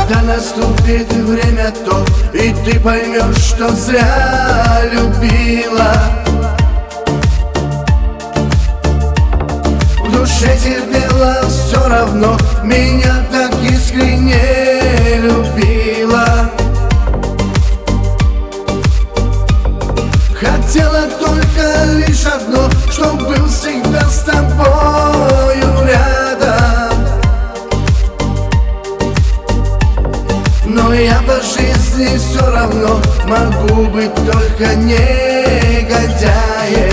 Когда наступит время то, и ты поймешь, что зря любила. В душе терпела все равно, меня так искренне любила. Хотела только лишь одно, чтоб был всегда с тобою рядом. Но я по жизни все равно могу быть только негодяем.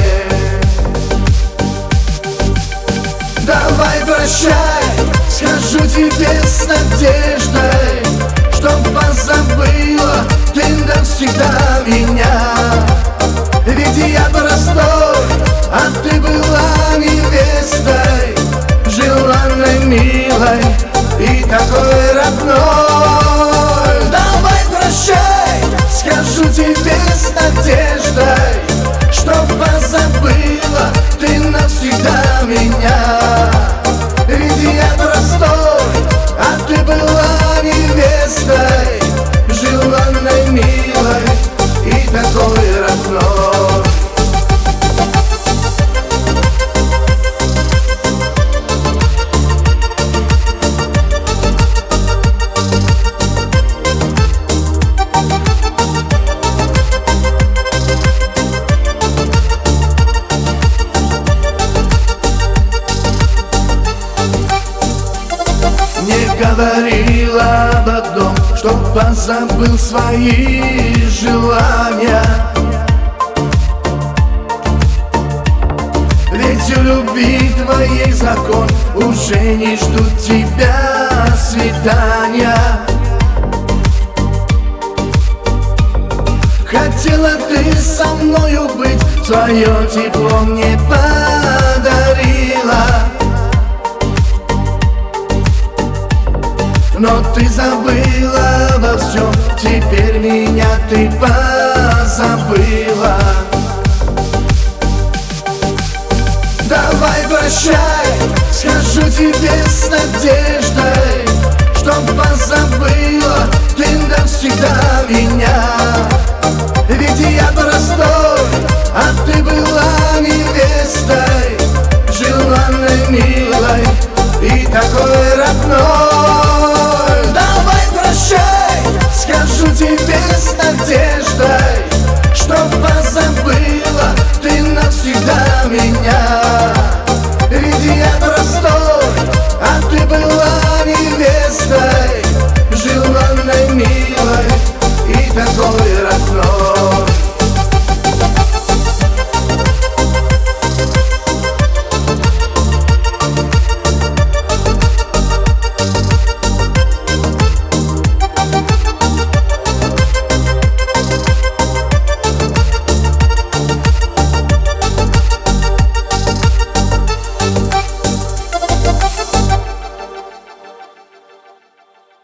Давай прощай, скажу тебе с надеждой, чтоб позабыла ты навсегда меня. Ведь я простой, а ты была невестой, желанной, милой и такой родной. Давай прощай, скажу тебе с надеждой, чтоб позабыла ты навсегда меня. Ведь я простой, а ты была невестой, желанной, милой и такой родной. Не говорила об одном, чтоб позабыл свои желания. Ведь у любви твоей закон, уже не ждут тебя свидания. Хотела ты со мною быть, свое тепло мне подарила. Но ты забыла обо всем, теперь меня ты позабыла. Давай прощай, скажу тебе с надеждой, чтоб позабыла ты навсегда меня.